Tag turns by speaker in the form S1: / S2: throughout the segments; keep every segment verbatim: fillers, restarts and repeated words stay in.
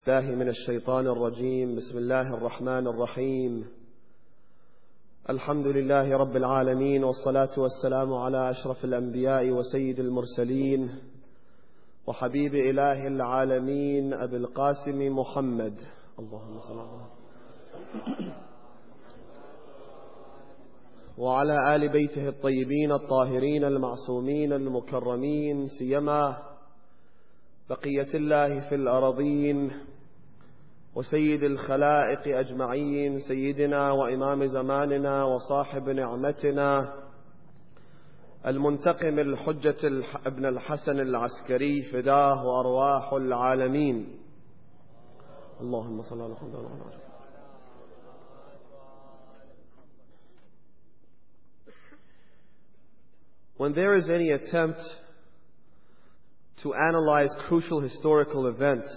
S1: الله من الشيطان الرجيم. بسم الله الرحمن الرحيم. الحمد لله رب العالمين، والصلاة والسلام على أشرف الأنبياء وسيد المرسلين وحبيب إله العالمين أبي القاسم محمد اللهم صل على وعلى آل بيته الطيبين الطاهرين المعصومين المكرمين، سيما بقية الله في الأراضين وسيد الخلائق أجمعين، سيدنا وإمام زماننا وصاحب نعمتنا المنتقم الحجة ابن الحسن العسكري، فداه وأرواح العالمين. اللهم صل على محمد وعلى آله. When there is any attempt to analyze crucial historical events,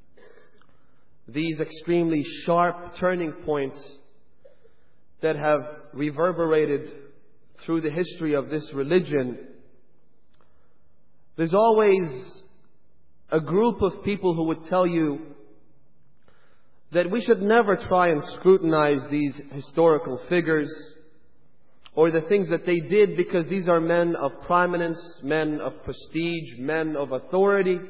S1: these extremely sharp turning points that have reverberated through the history of this religion, there's always a group of people who would tell you that we should never try and scrutinize these historical figures or the things that they did, because these are men of prominence, men of prestige, men of authority.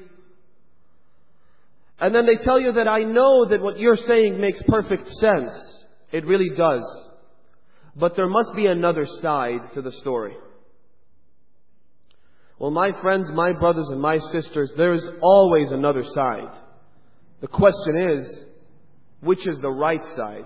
S1: And then they tell you that I know that what you're saying makes perfect sense. It really does. But there must be another side to the story. Well, my friends, my brothers and my sisters, there is always another side. The question is, which is the right side?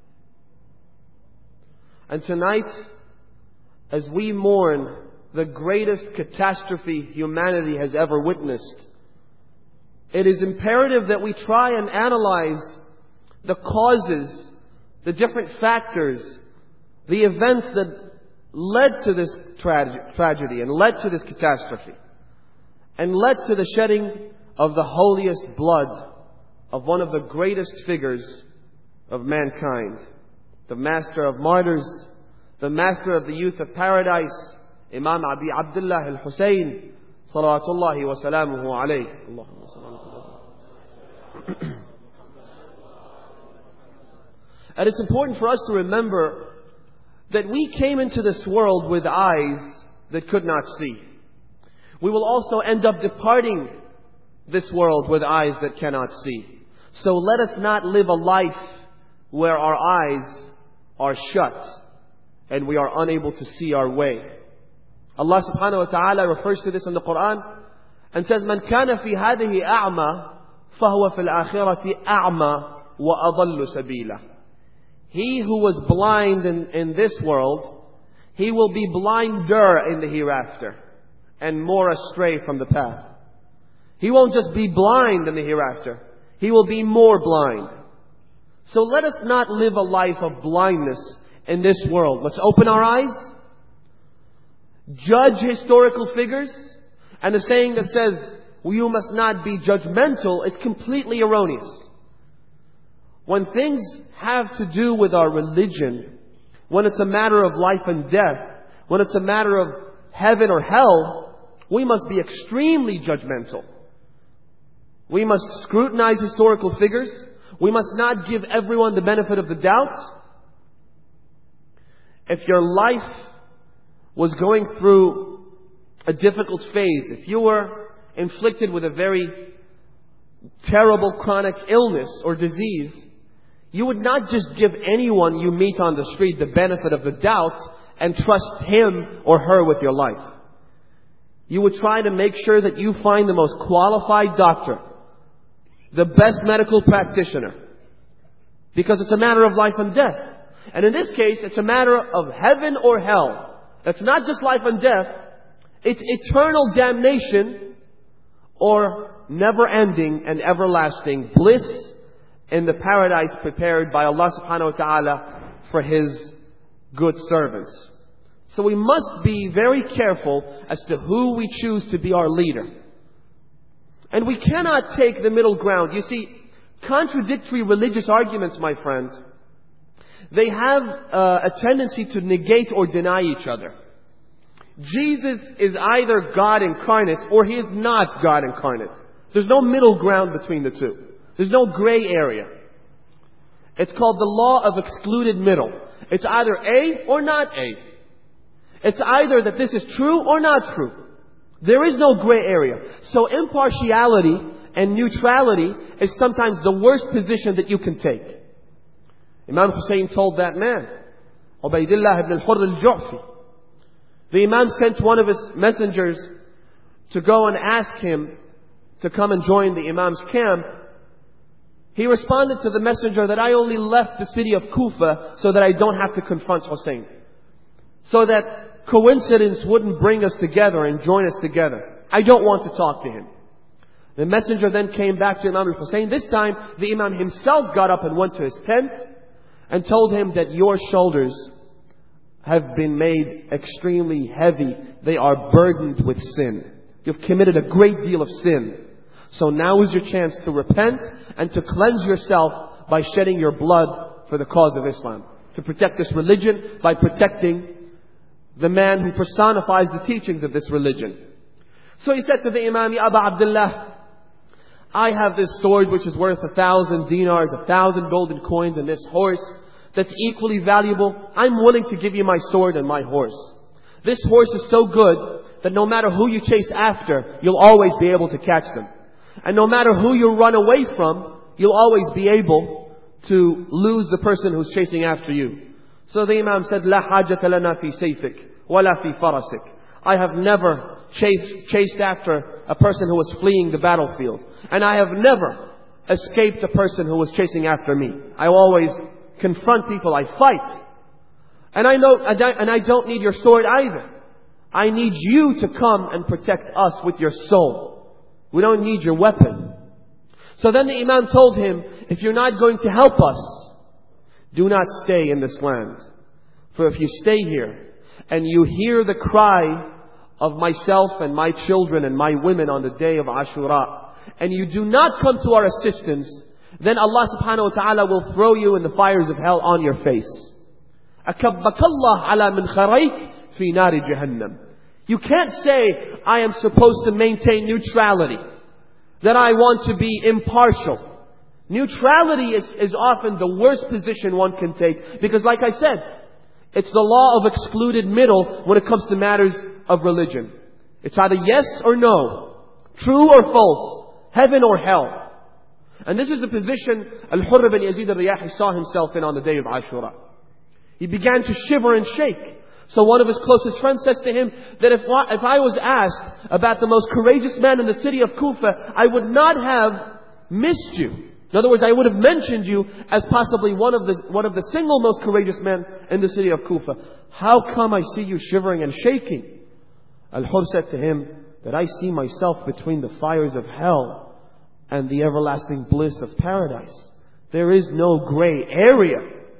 S1: And tonight, as we mourn the greatest catastrophe humanity has ever witnessed, it is imperative that we try and analyze the causes, the different factors, the events that led to this tra- tragedy and led to this catastrophe and led to the shedding of the holiest blood of one of the greatest figures of mankind, the master of martyrs, the master of the youth of paradise, Imam Abi Abdullah al-Husayn, salawatullahi wa salamuhu alayh. Allahumma salli. And it's important for us to remember that we came into this world with eyes that could not see. We will also end up departing this world with eyes that cannot see. So let us not live a life where our eyes are shut and we are unable to see our way. Allah subhanahu wa ta'ala refers to this in the Quran and says, "Man kana fi hadihi a'ma, fahuwa fil akhirati a'ma wa adallu sabila." He who was blind in, in this world, he will be blinder in the hereafter and more astray from the path. He won't just be blind in the hereafter, he will be more blind. So let us not live a life of blindness in this world. Let's open our eyes, judge historical figures, and the saying that says, well, you must not be judgmental, is completely erroneous. When things have to do with our religion, when it's a matter of life and death, when it's a matter of heaven or hell, we must be extremely judgmental. We must scrutinize historical figures. We must not give everyone the benefit of the doubt. If your life was going through a difficult phase, if you were inflicted with a very terrible chronic illness or disease, you would not just give anyone you meet on the street the benefit of the doubt and trust him or her with your life. You would try to make sure that you find the most qualified doctor, the best medical practitioner, because it's a matter of life and death. And in this case, it's a matter of heaven or hell. It's not just life and death. It's eternal damnation or never-ending and everlasting bliss in the paradise prepared by Allah subhanahu wa ta'ala for His good servants. So we must be very careful as to who we choose to be our leader. And we cannot take the middle ground. You see, contradictory religious arguments, my friends, they have uh, a tendency to negate or deny each other. Jesus is either God incarnate or He is not God incarnate. There's no middle ground between the two. There's no gray area. It's called the law of excluded middle. It's either A or not A. It's either that this is true or not true. There is no gray area. So impartiality and neutrality is sometimes the worst position that you can take. Imam Hussein told that man, Ubaydullah ibn al-Hurr al-Ju'fi. The Imam sent one of his messengers to go and ask him to come and join the Imam's camp. He responded to the messenger that I only left the city of Kufa so that I don't have to confront Hussein. So that coincidence wouldn't bring us together and join us together. I don't want to talk to him. The messenger then came back to Imam al-Hussein. This time, the Imam himself got up and went to his tent and told him that your shoulders have been made extremely heavy. They are burdened with sin. You've committed a great deal of sin. So now is your chance to repent and to cleanse yourself by shedding your blood for the cause of Islam. To protect this religion by protecting the man who personifies the teachings of this religion. So he said to the Imam, Ya Aba Abdullah, I have this sword which is worth a thousand dinars, a thousand golden coins, and this horse that's equally valuable. I'm willing to give you my sword and my horse. This horse is so good that no matter who you chase after, you'll always be able to catch them. And no matter who you run away from, you'll always be able to lose the person who's chasing after you. So the Imam said, La hajata lana fi sayfik, wala fi farasik. I have never chased, chased after a person who was fleeing the battlefield. And I have never escaped a person who was chasing after me. I always confront people, I fight. And I know, and I don't need your sword either. I need you to come and protect us with your soul. We don't need your weapon. So then the Imam told him, if you're not going to help us, do not stay in this land. For if you stay here and you hear the cry of myself and my children and my women on the day of Ashura, and you do not come to our assistance, then Allah subhanahu wa ta'ala will throw you in the fires of hell on your face. أَكَبَّكَ اللَّهُ عَلَى مِنْ خَرَيْكَ فِي نَارِ جَهَنَّمَ. You can't say, I am supposed to maintain neutrality, that I want to be impartial. Neutrality is, is often the worst position one can take, because like I said, it's the law of excluded middle when it comes to matters of religion. It's either yes or no, true or false, heaven or hell. And this is the position Al-Hurr bin Yazid al-Riyahi saw himself in on the day of Ashura. He began to shiver and shake. So one of his closest friends says to him that if, if I was asked about the most courageous man in the city of Kufa, I would not have missed you. In other words, I would have mentioned you as possibly one of the, one of the single most courageous men in the city of Kufa. How come I see you shivering and shaking? Al-Hurr said to him that I see myself between the fires of hell and the everlasting bliss of paradise. There is no gray area.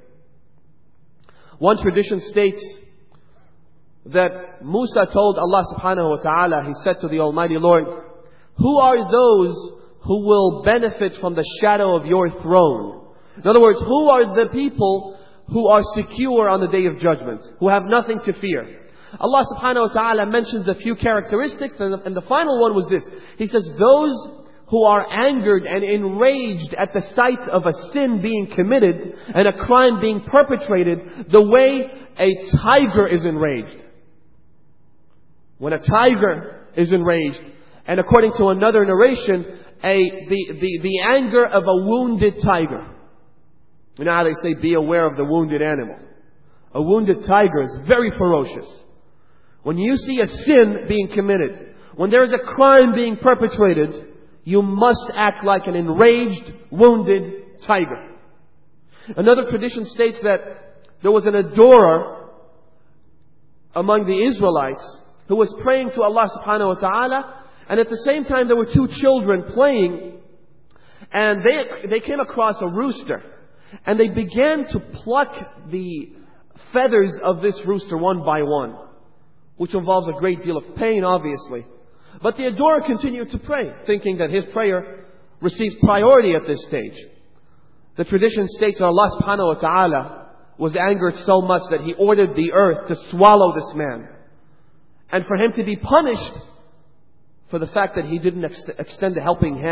S1: One tradition states that Musa told Allah subhanahu wa ta'ala, he said to the Almighty Lord, who are those who will benefit from the shadow of your throne? In other words, who are the people who are secure on the day of judgment, who have nothing to fear? Allah subhanahu wa ta'ala mentions a few characteristics, and the, and the final one was this. He says, those who are angered and enraged at the sight of a sin being committed and a crime being perpetrated, the way a tiger is enraged. When a tiger is enraged, and according to another narration, a the, the, the anger of a wounded tiger. You know how they say, be aware of the wounded animal. A wounded tiger is very ferocious. When you see a sin being committed, when there is a crime being perpetrated, you must act like an enraged, wounded tiger. Another tradition states that there was an adorer among the Israelites who was praying to Allah subhanahu wa ta'ala, and at the same time there were two children playing, and they they came across a rooster, and they began to pluck the feathers of this rooster one by one, which involves a great deal of pain, obviously. But the adorer continued to pray, thinking that his prayer receives priority at this stage. The tradition states that Allah subhanahu wa ta'ala was angered so much that He ordered the earth to swallow this man, and for him to be punished for the fact that he didn't ex- extend a helping hand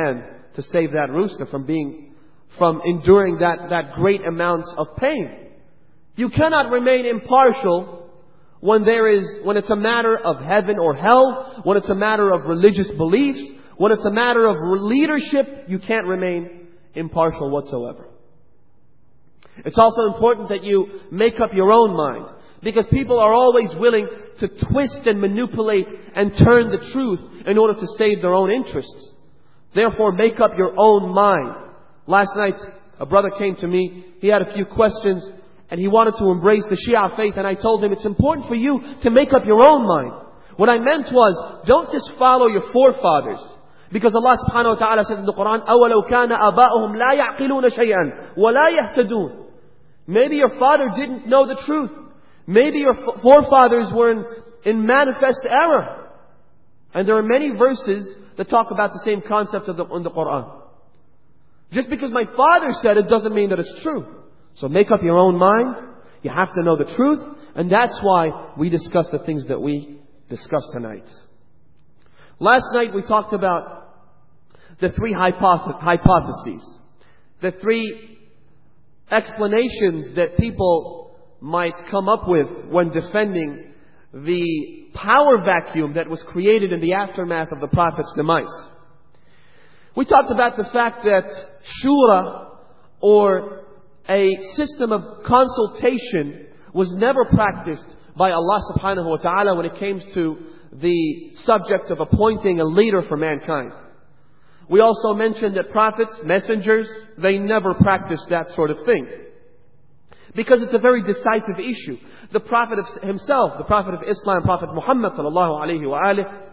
S1: to save that rooster from being, from enduring that, that great amount of pain. You cannot remain impartial when there is, when it's a matter of heaven or hell, when it's a matter of religious beliefs, when it's a matter of leadership, you can't remain impartial whatsoever. It's also important that you make up your own mind, because people are always willing to twist and manipulate and turn the truth in order to save their own interests. Therefore, make up your own mind. Last night, a brother came to me. He had a few questions and he wanted to embrace the Shia faith, and I told him it's important for you to make up your own mind. What I meant was, don't just follow your forefathers. Because Allah subhanahu wa ta'ala says in the Quran, أَوَلَوْ كَانَ آبَاؤُهُمْ لَا يَعْقِلُونَ شَيْئًا وَلَا يَهْتَدُونَ. Maybe your father didn't know the truth. Maybe your forefathers were in, in manifest error. And there are many verses that talk about the same concept of the, in the Quran. Just because my father said it doesn't mean that it's true. So make up your own mind. You have to know the truth. And that's why we discuss the things that we discuss tonight. Last night we talked about the three hypoth- hypotheses. The three explanations that people might come up with when defending the power vacuum that was created in the aftermath of the Prophet's demise. We talked about the fact that shura, or a system of consultation, was never practiced by Allah subhanahu wa ta'ala when it came to the subject of appointing a leader for mankind. We also mentioned that prophets, messengers, they never practiced that sort of thing. Because it's a very decisive issue. The Prophet of himself, the Prophet of Islam, Prophet Muhammad sallallahu alayhi wa alihi,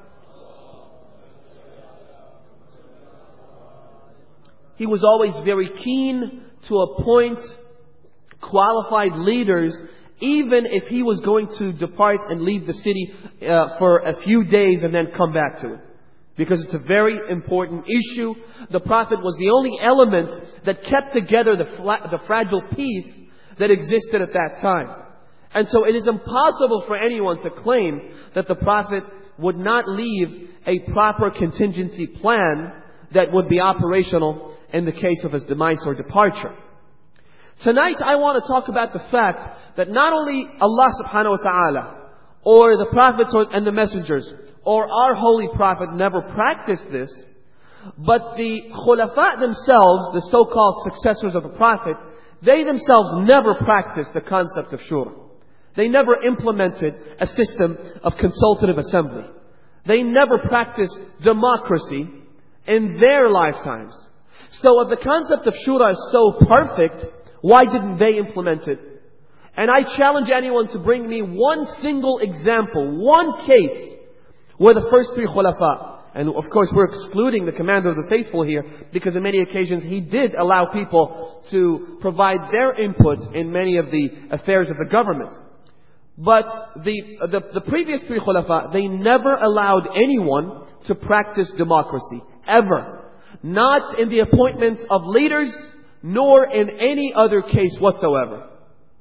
S1: he was always very keen to appoint qualified leaders, even if he was going to depart and leave the city uh, for a few days and then come back to it. Because it's a very important issue. The Prophet was the only element that kept together the, fla- the fragile peace that existed at that time. And so it is impossible for anyone to claim that the Prophet would not leave a proper contingency plan that would be operational in the case of his demise or departure. Tonight I want to talk about the fact that not only Allah subhanahu wa ta'ala or the prophets or, and the messengers or our holy prophet never practiced this, but the khulafa themselves, the so-called successors of the prophet, they themselves never practiced the concept of shura. They never implemented a system of consultative assembly. They never practiced democracy in their lifetimes. So if the concept of shura is so perfect, why didn't they implement it? And I challenge anyone to bring me one single example, one case, where the first three khulafa, and of course we're excluding the commander of the faithful here, because on many occasions he did allow people to provide their input in many of the affairs of the government. But the, the, the previous three khulafa, they never allowed anyone to practice democracy. Ever. Not in the appointment of leaders, nor in any other case whatsoever.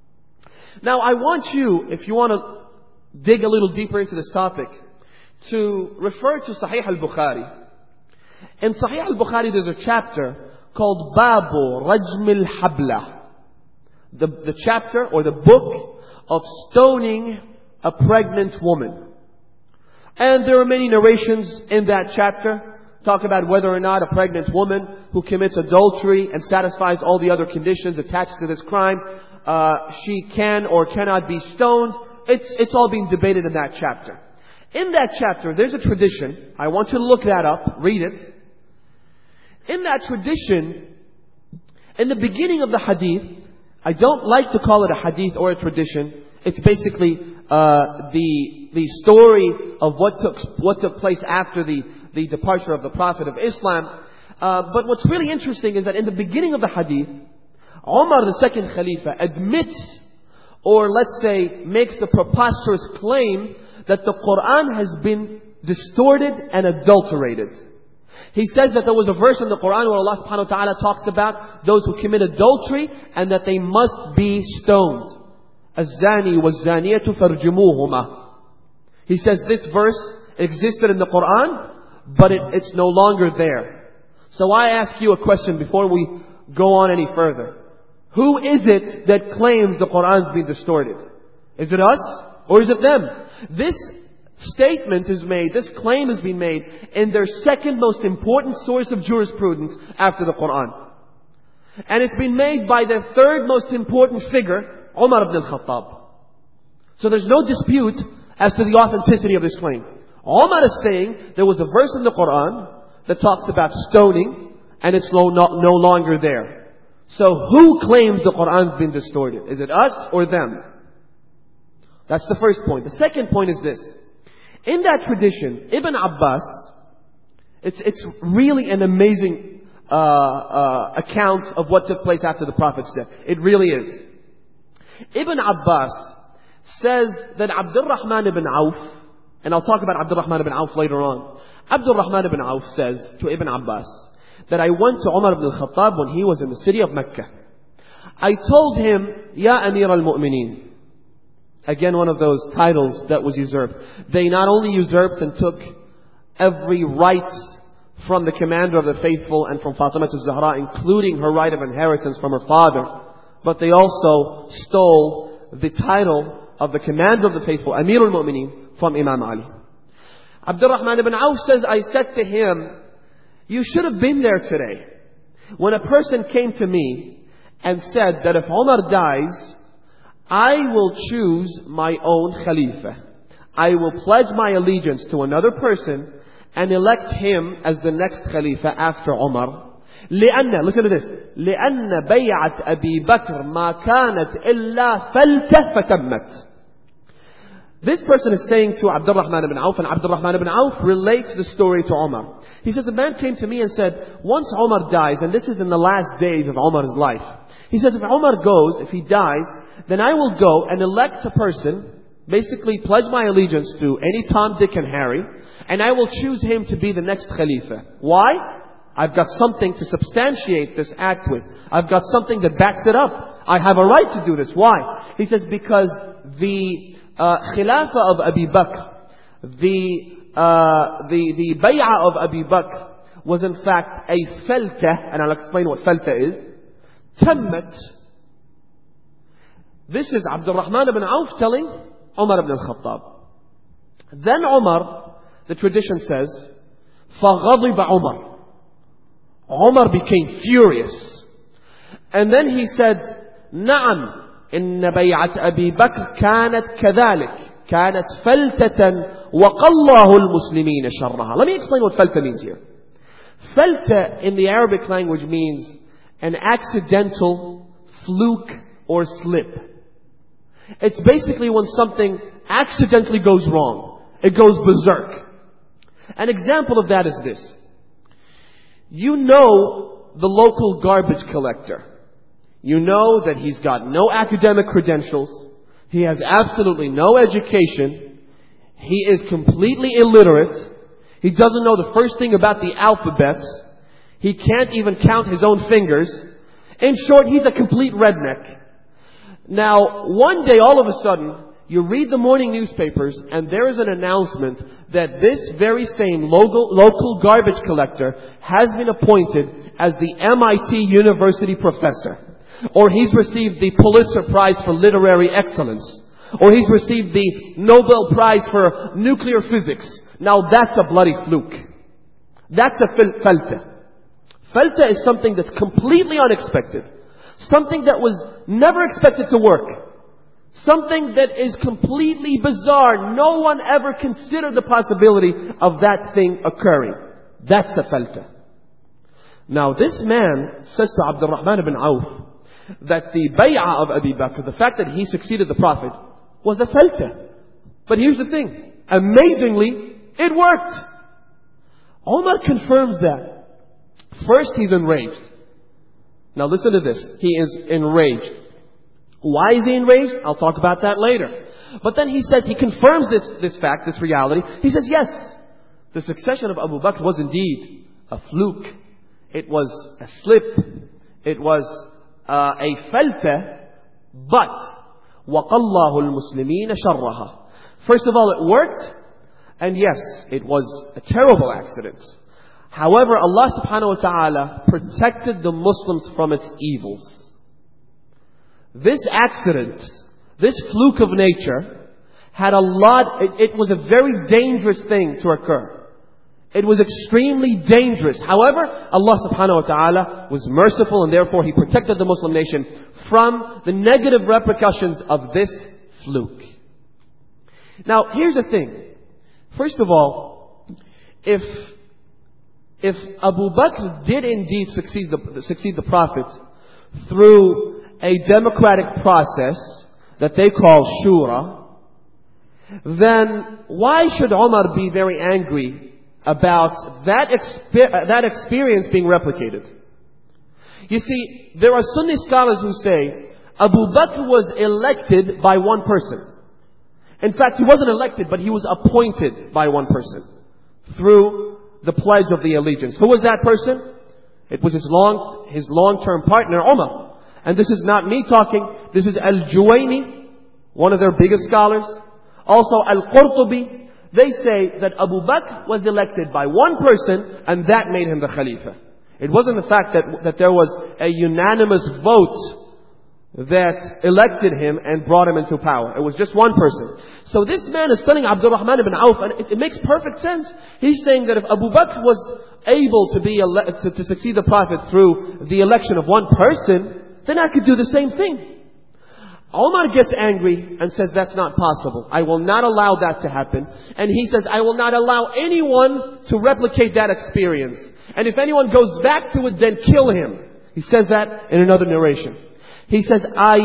S1: Now I want you, if you want to dig a little deeper into this topic, to refer to Sahih al-Bukhari. In Sahih al-Bukhari there's a chapter called Babu Rajm al-Habla. The, the chapter or the book of stoning a pregnant woman. And there are many narrations in that chapter talk about whether or not a pregnant woman who commits adultery and satisfies all the other conditions attached to this crime, uh, she can or cannot be stoned. It's, it's all being debated in that chapter. In that chapter, there's a tradition. I want you to look that up, read it. In that tradition, in the beginning of the hadith, I don't like to call it a hadith or a tradition. It's basically uh, the the story of what took what took place after the the departure of the Prophet of Islam. Uh, but what's really interesting is that in the beginning of the hadith, Umar, the second Khalifa, admits, or let's say makes the preposterous claim that the Quran has been distorted and adulterated. He says that there was a verse in the Quran where Allah subhanahu wa ta'ala talks about those who commit adultery and that they must be stoned. الزاني والزانية فارجموهما. He says this verse existed in the Quran, but it, it's no longer there. So I ask you a question before we go on any further. Who is it that claims the Qur'an's been distorted? Is it us or is it them? This statement is made, this claim has been made in their second most important source of jurisprudence after the Qur'an. And it's been made by their third most important figure, Umar ibn al-Khattab. So there's no dispute as to the authenticity of this claim. Umar is saying there was a verse in the Qur'an that talks about stoning, and it's no, no, no longer there. So who claims the Qur'an's been distorted? Is it us or them? That's the first point. The second point is this. In that tradition, Ibn Abbas, it's, it's really an amazing uh, uh, account of what took place after the Prophet's death. It really is. Ibn Abbas says that Abdul Rahman ibn Auf, and I'll talk about Abdul Rahman ibn Auf later on. Abdul Rahman ibn Auf says to Ibn Abbas that I went to Umar ibn al-Khattab when he was in the city of Mecca. I told him, Ya Amir al-Mu'mineen. Again, one of those titles that was usurped. They not only usurped and took every right from the commander of the faithful and from Fatima al-Zahra, including her right of inheritance from her father, but they also stole the title of the commander of the faithful, Amir al-Mu'mineen, from Imam Ali. Abdul Rahman ibn Auf says, I said to him, you should have been there today when a person came to me and said that if Umar dies, I will choose my own Khalifa. I will pledge my allegiance to another person and elect him as the next Khalifa after Umar. لأن, listen to this, لأن بيعة أبي بكر ما كانت إلا فلتة فتمت. This person is saying to Abdul Rahman ibn Auf, and Abdul Rahman ibn Auf relates the story to Umar. He says, a man came to me and said, once Umar dies, and this is in the last days of Umar's life, he says, if Umar goes, if he dies, then I will go and elect a person, basically pledge my allegiance to any Tom, Dick and Harry, and I will choose him to be the next Khalifa. Why? I've got something to substantiate this act with. I've got something that backs it up. I have a right to do this. Why? He says, because the uh, Khilafah of Abi Bakr, the, uh, the, the Bay'ah of Abi Bakr was in fact a falta, and I'll explain what falta is. Tammat. This is Abdul Rahman ibn Auf telling Umar ibn al-Khattab. Then Umar, the tradition says, فَغَضِبَ عُمَرْ. Umar became furious. And then he said, نعم إن بيعة أبي بكر كانت كذلك كانت فلتة وقى الله المسلمين شرها. Let me explain what falta means here. Falta in the Arabic language means an accidental fluke or slip. It's basically when something accidentally goes wrong. It goes berserk. An example of that is this. You know the local garbage collector. You know that he's got no academic credentials. He has absolutely no education. He is completely illiterate. He doesn't know the first thing about the alphabets. He can't even count his own fingers. In short, he's a complete redneck. Now, one day, all of a sudden, you read the morning newspapers and there is an announcement that this very same local, local garbage collector has been appointed as the M I T University professor. Or he's received the Pulitzer Prize for Literary Excellence. Or he's received the Nobel Prize for Nuclear Physics. Now that's a bloody fluke. That's a falta. Falta is something that's completely unexpected. Something that was never expected to work. Something that is completely bizarre. No one ever considered the possibility of that thing occurring. That's a falta. Now this man says to Abdul Rahman ibn Auf that the bay'ah of Abi Bakr, the fact that he succeeded the Prophet, was a falta. But here's the thing. Amazingly, it worked. Umar confirms that. First, he's enraged. Now listen to this. He is enraged. Why is he enraged? I'll talk about that later. But then he says, he confirms this, this fact, this reality. He says, yes, the succession of Abu Bakr was indeed a fluke. It was a slip. It was uh, a falta. But, وَقَى اللَّهُ الْمُسْلِمِينَ شَرَّهَا. First of all, it worked. And yes, it was a terrible accident. However, Allah subhanahu wa ta'ala protected the Muslims from its evils. This accident, this fluke of nature, had a lot, it, it was a very dangerous thing to occur. It was extremely dangerous. However, Allah subhanahu wa ta'ala was merciful, and therefore He protected the Muslim nation from the negative repercussions of this fluke. Now, here's the thing. First of all, if if Abu Bakr did indeed succeed the, succeed the Prophet through a democratic process that they call shura, then why should Umar be very angry about that, exper- that experience being replicated? You see, there are Sunni scholars who say Abu Bakr was elected by one person. In fact, he wasn't elected, but he was appointed by one person through the pledge of the allegiance. Who was that person? It was his long, his long-term partner, Umar. And this is not me talking. This is Al-Juwayni, one of their biggest scholars. Also Al-Qurtubi. They say that Abu Bakr was elected by one person, and that made him the Khalifa. It wasn't the fact that, that there was a unanimous vote that elected him and brought him into power. It was just one person. So this man is telling Abdurrahman ibn Auf, and it, it makes perfect sense. He's saying that if Abu Bakr was able to be ele- to, to succeed the Prophet through the election of one person, then I could do the same thing. Omar gets angry and says that's not possible. I will not allow that to happen. And he says, I will not allow anyone to replicate that experience. And if anyone goes back to it, then kill him. He says that in another narration. He says, I,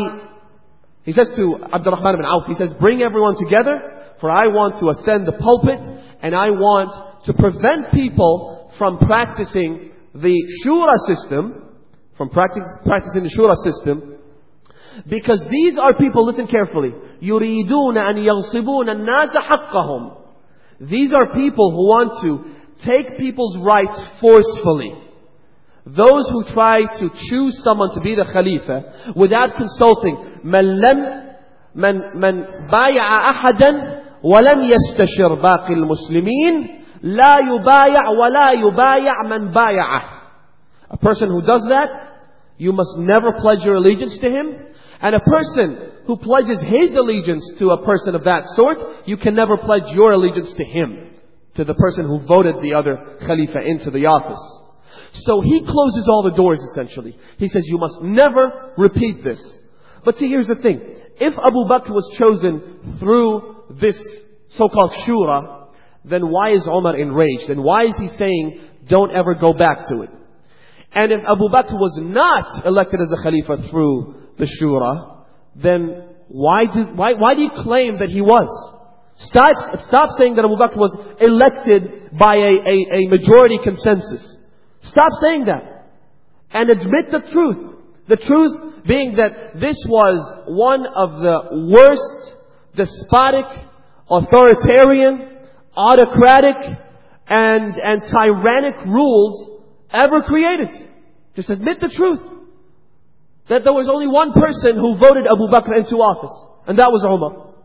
S1: he says to Abdurrahman ibn Auf, he says, bring everyone together, for I want to ascend the pulpit, and I want to prevent people from practicing the shura system, from practice, practicing the shura system, because these are people, listen carefully, يُرِيدُونَ أَنْ يَغْصِبُونَ النَّاسَ حَقَّهُمْ. These are people who want to take people's rights forcefully. Those who try to choose someone to be the Khalifa without consulting من لم من من بايع أحدا ولم يستشر باقي المسلمين لا يبايع ولا يبايع من بايعه. A person who does that, you must never pledge your allegiance to him. And a person who pledges his allegiance to a person of that sort, you can never pledge your allegiance to him, to the person who voted the other Khalifa into the office. So he closes all the doors essentially. He says you must never repeat this. But see, here's the thing. If Abu Bakr was chosen through this so-called shura, then why is Umar enraged? And why is he saying don't ever go back to it? And if Abu Bakr was not elected as a Khalifa through the shura, then why do, why, why do you claim that he was? Stop, stop saying that Abu Bakr was elected by a, a, a majority consensus. Stop saying that. And admit the truth. The truth being that this was one of the worst despotic, authoritarian, autocratic, and, and tyrannic rules ever created. Just admit the truth. That there was only one person who voted Abu Bakr into office. And that was Umar.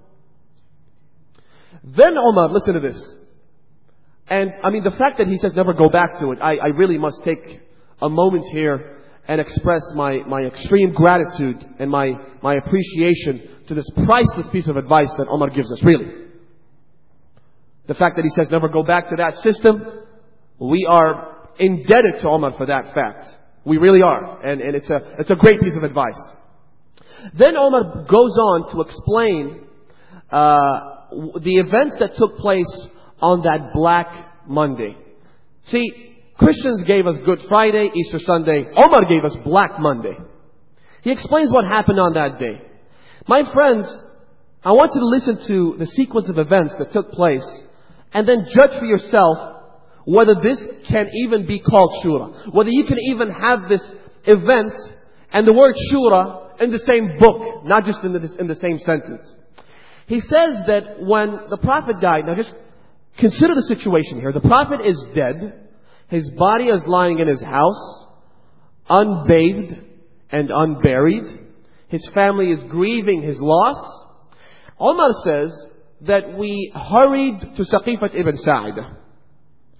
S1: Then Umar, listen to this. And, I mean, the fact that he says never go back to it, I, I really must take a moment here and express my, my extreme gratitude and my, my appreciation to this priceless piece of advice that Umar gives us, really. The fact that he says never go back to that system, we are indebted to Umar for that fact. We really are. And, and it's a, it's a great piece of advice. Then Umar goes on to explain, uh, the events that took place on that Black Monday. See, Christians gave us Good Friday, Easter Sunday. Umar gave us Black Monday. He explains what happened on that day. My friends, I want you to listen to the sequence of events that took place and then judge for yourself whether this can even be called shura. Whether you can even have this event and the word shura in the same book, not just in the, in the same sentence. He says that when the Prophet died, now just consider the situation here. The Prophet is dead. His body is lying in his house, unbathed and unburied. His family is grieving his loss. Umar says that we hurried to Saqifat ibn Sa'id.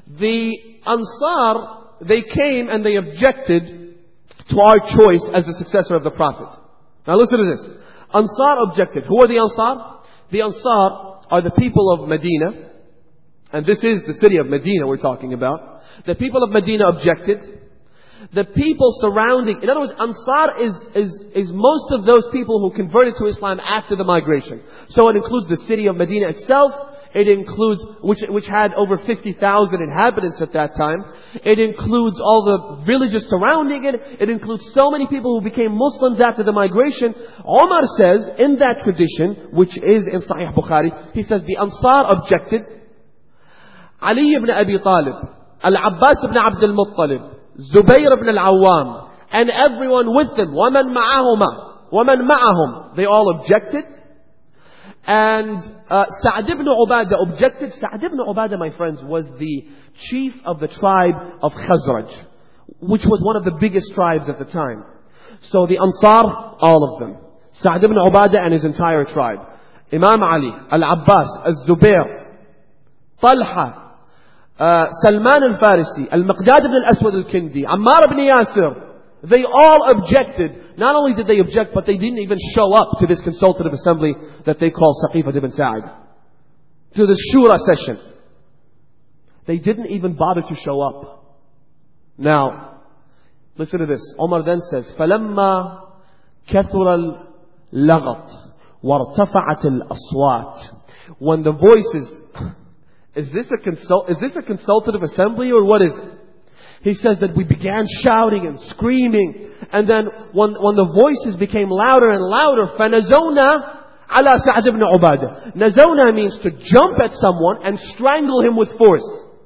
S1: The Ansar, they came and they objected to our choice as the successor of the Prophet. Now listen to this. Ansar objected. Who are the Ansar? The Ansar are the people of Medina. And this is the city of Medina we're talking about. The people of Medina objected. The people surrounding, in other words, Ansar is, is, is most of those people who converted to Islam after the migration. So it includes the city of Medina itself. It includes, which, which had over fifty thousand inhabitants at that time. It includes all the villages surrounding it. It includes so many people who became Muslims after the migration. Omar says, in that tradition, which is in Sahih Bukhari, he says the Ansar objected. Ali ibn Abi Talib, Al-Abbas ibn Abd al-Muttalib, Zubayr ibn al-Awwam, and everyone with them, وَمَنْ مَعَهُمَا وَمَنْ مَعَهُمْ, they all objected. And uh, Sa'd ibn Ubadah objected. Sa'd ibn Ubadah, my friends, was the chief of the tribe of Khazraj, which was one of the biggest tribes at the time. So the Ansar, all of them. Sa'd ibn Ubadah and his entire tribe. Imam Ali, Al-Abbas, Al-Zubair, Talha, uh, Salman al-Farisi, Al-Miqdad ibn al-Aswad al-Kindi, Ammar ibn Yasir. They all objected. Not only did they object, but they didn't even show up to this consultative assembly that they call Saqifat ibn Sa'id. To the Shura session. They didn't even bother to show up. Now, listen to this. Omar then says, فَلَمَّا كَثُرَ الْلَغَطِ وَارْتَفَعَتِ الْأَصْوَاتِ. When the voices, is this a consult, is this a consultative assembly or what is it? He says that we began shouting and screaming. And then when, when the voices became louder and louder, فَنَزَوْنَا عَلَى سَعْدِ ibn Ubadah. Nazawna means to jump at someone and strangle him with force.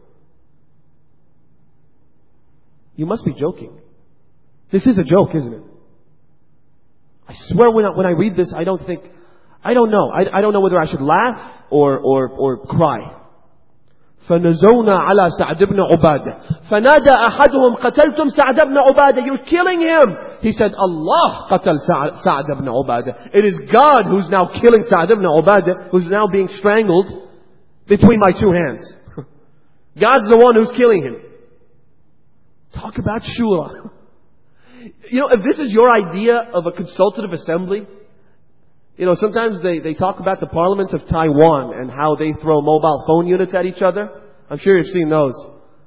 S1: You must be joking. This is a joke, isn't it? I swear when I, when I read this, I don't think, I don't know. I, I don't know whether I should laugh or, or, or cry. فَنَزَوْنَا عَلَى سَعْدِ ibn عُبَادَةَ فَنَادَى أَحَدُهُمْ قَتَلْتُمْ سَعْدَ ibn عُبَادَةَ. You're killing him. He said, Allah قَتَلْ سَعْدَ ibn عُبَادَةَ. It is God who's now killing Sa'd ibn Ubadah, who's now being strangled between my two hands. God's the one who's killing him. Talk about shura. You know, if this is your idea of a consultative assembly, you know, sometimes they, they talk about the parliaments of Taiwan and how they throw mobile phone units at each other. I'm sure you've seen those.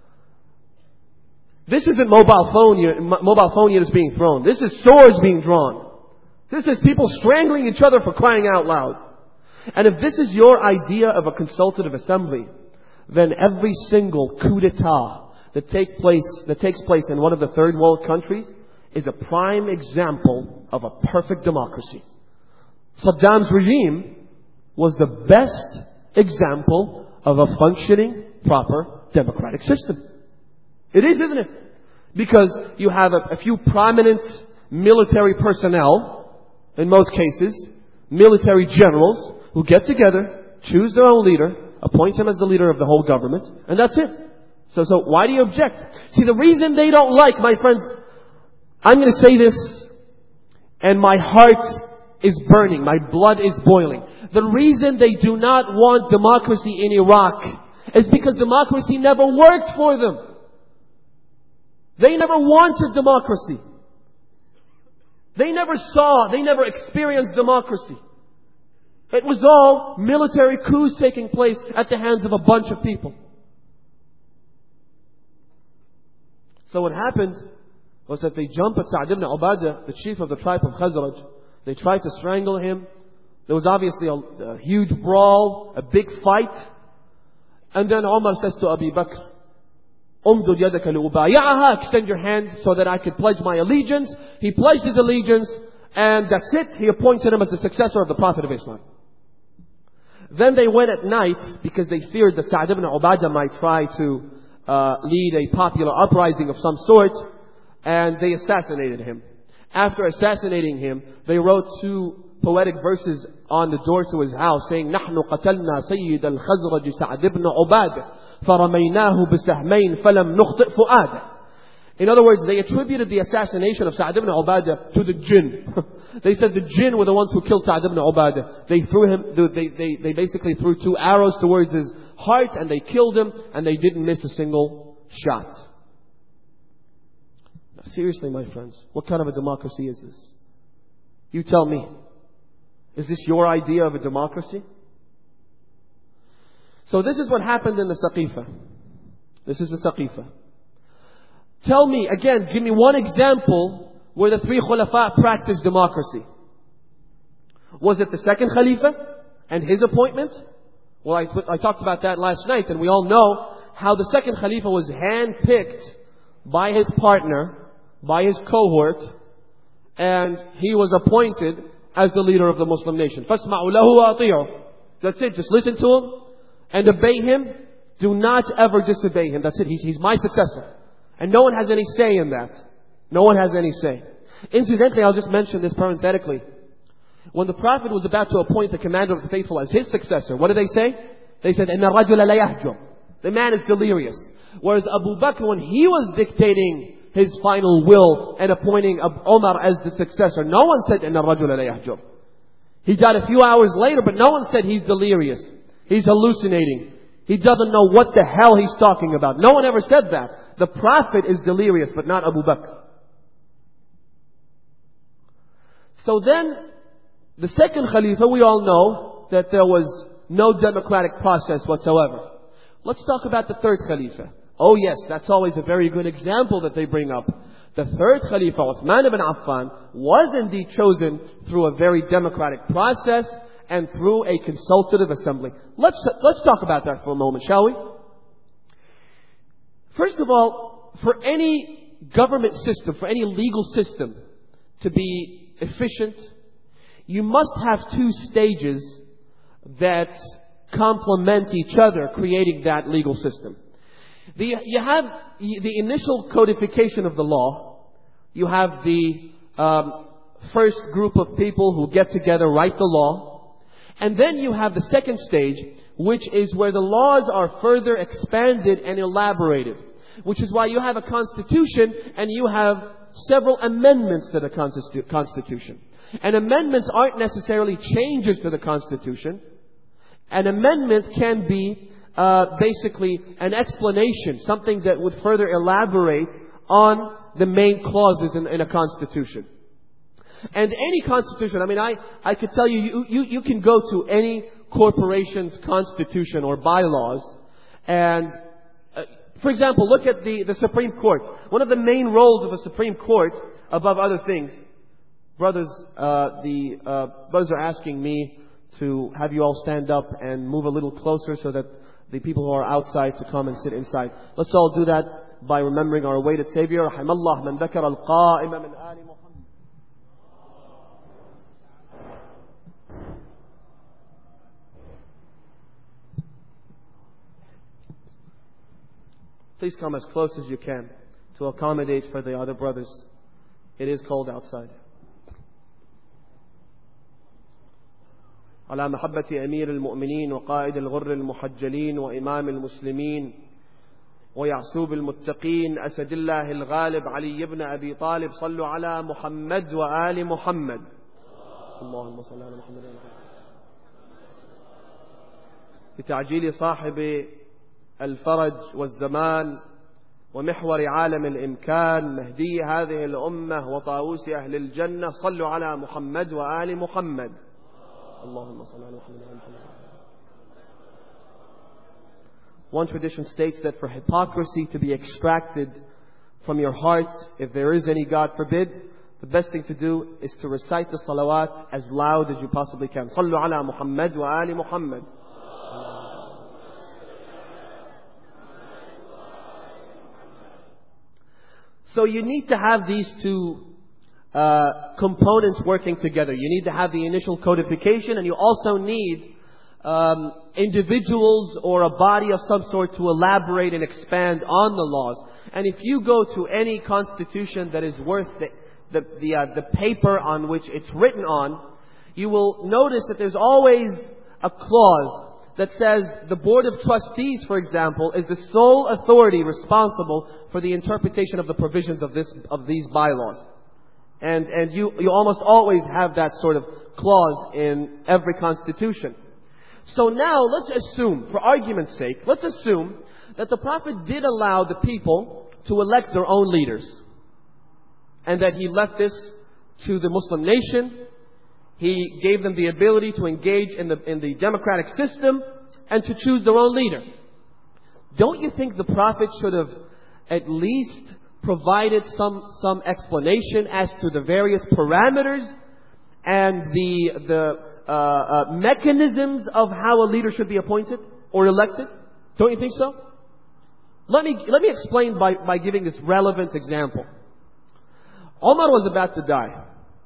S1: This isn't mobile phone, mobile phone units being thrown. This is swords being drawn. This is people strangling each other for crying out loud. And if this is your idea of a consultative assembly, then every single coup d'etat that take place, that takes place in one of the third world countries is a prime example of a perfect democracy. Saddam's regime was the best example of a functioning, proper democratic system. It is, isn't it? Because you have a, a few prominent military personnel, in most cases, military generals, who get together, choose their own leader, appoint him as the leader of the whole government, and that's it. So, so why do you object? See, the reason they don't like, my friends, I'm going to say this, and my heart is burning. My blood is boiling. The reason they do not want democracy in Iraq is because democracy never worked for them. They never wanted democracy. They never saw, they never experienced democracy. It was all military coups taking place at the hands of a bunch of people. So what happened was that they jumped at Sa'd ibn Ubadah, the chief of the tribe of Khazraj. They tried to strangle him. There was obviously a, a huge brawl, a big fight. And then Umar says to Abu Bakr, "Umdud yadaka li'ubayi'aha," extend your hand so that I could pledge my allegiance. He pledged his allegiance, and that's it. He appointed him as the successor of the Prophet of Islam. Then they went at night because they feared that Sa'd ibn Ubadah might try to uh, lead a popular uprising of some sort, and they assassinated him. After assassinating him, they wrote two poetic verses on the door to his house saying, نحن قتلنا سيد الخزرج سعد بن عبادة فرميناه بسهمين فلم نخطئ فؤاده. In other words, they attributed the assassination of Sa'd ibn Ubadah to the jinn. They said the jinn were the ones who killed Sa'd ibn Ubadah. They threw him, they, they, they basically threw two arrows towards his heart and they killed him and they didn't miss a single shot. Now, seriously, my friends, what kind of a democracy is this? You tell me. Is this your idea of a democracy? So this is what happened in the Saqifa. This is the Saqifa. Tell me, again, give me one example where the three Khulafa practiced democracy. Was it the second Khalifa and his appointment? Well, I, I talked about that last night, and we all know how the second Khalifa was handpicked by his partner, by his cohort, and he was appointed as the leader of the Muslim nation. فَاسْمَعُوا لَهُ وَأَطِيعُوا. That's it, just listen to him and obey him. Do not ever disobey him. That's it, he's, he's my successor. And no one has any say in that. No one has any say. Incidentally, I'll just mention this parenthetically. When the Prophet was about to appoint the commander of the faithful as his successor, what did they say? They said, إِنَّ الرَّجُلَ لَيَهْجُرُ. The man is delirious. Whereas Abu Bakr, when he was dictating his final will and appointing Umar as the successor, no one said, إِنَّ الرَّجُلَ لَيَهْجُرُ. He died a few hours later, but no one said he's delirious. He's hallucinating. He doesn't know what the hell he's talking about. No one ever said that. The Prophet is delirious, but not Abu Bakr. So then, the second Khalifa, we all know that there was no democratic process whatsoever. Let's talk about the third Khalifa. Oh yes, that's always a very good example that they bring up. The third Khalifa, Uthman ibn Affan, was indeed chosen through a very democratic process and through a consultative assembly. Let's, let's talk about that for a moment, shall we? First of all, for any government system, for any legal system to be efficient, you must have two stages that complement each other, creating that legal system. The, you have the initial codification of the law. You have the um, first group of people who get together, write the law. And then you have the second stage, which is where the laws are further expanded and elaborated. Which is why you have a constitution and you have several amendments to the constitu- constitution. And amendments aren't necessarily changes to the constitution. An amendment can be uh, basically an explanation, something that would further elaborate on the main clauses in, in a constitution. And any constitution, I mean, I, I could tell you, you, you, you can go to any corporation's constitution or bylaws and uh, for example, look at the, the Supreme Court. One of the main roles of a Supreme Court, above other things, brothers, uh, the uh, brothers are asking me to have you all stand up and move a little closer so that the people who are outside to come and sit inside. Let's all do that by remembering our awaited Savior. رحم الله من ذكر القائم من آل محمد. Please come as close as you can to accommodate for the other brothers. It is cold outside. على محبة أمير المؤمنين وقائد الغر المحجلين وإمام المسلمين ويعسوب المتقين أسد الله الغالب علي بن أبي طالب صلوا على محمد وآل محمد. اللهم صل على محمد وآل محمد. بتعجيل صاحب الفرج والزمان ومحور عالم الإمكان مهدي هذه الأمة وطاووس أهل الجنة صلوا على محمد وآل محمد. اللهم صل على محمد وآل محمد. One tradition states that for hypocrisy to be extracted from your heart, if there is any, God forbid, the best thing to do is to recite the salawat as loud as you possibly can. صلوا على محمد وآل محمد. So you need to have these two uh, components working together. You need to have the initial codification, and you also need um, individuals or a body of some sort to elaborate and expand on the laws. And if you go to any constitution that is worth the the the, uh, the paper on which it's written on, you will notice that there's always a clause that says the Board of Trustees, for example, is the sole authority responsible for the interpretation of the provisions of this of these bylaws. And and you you almost always have that sort of clause in every constitution. So now let's assume, for argument's sake, let's assume that the Prophet did allow the people to elect their own leaders. And that he left this to the Muslim nation. He gave them the ability to engage in the, in the democratic system and to choose their own leader. Don't you think the Prophet should have at least provided some, some explanation as to the various parameters and the, the uh, uh, mechanisms of how a leader should be appointed or elected? Don't you think so? Let me, let me explain by, by giving this relevant example. Omar was about to die.